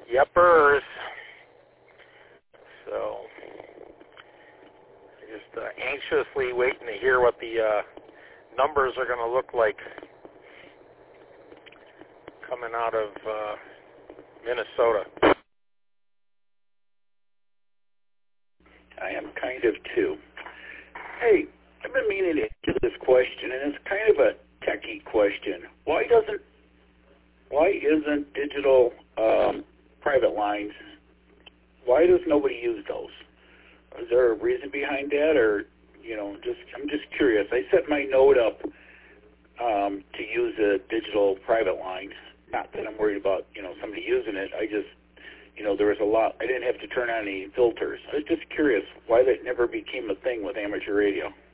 Yepers. So, just anxiously waiting to hear what the numbers are going to look like coming out of Minnesota. I am kind of too. Hey, I've been meaning to answer this question, and it's kind of a techie question. Why isn't digital private lines? Why does nobody use those? Is there a reason behind that, or I'm just curious. I set my note up to use a digital private line. Not that I'm worried about somebody using it. I just there was a lot. I didn't have to turn on any filters. I was just curious why that never became a thing with amateur radio.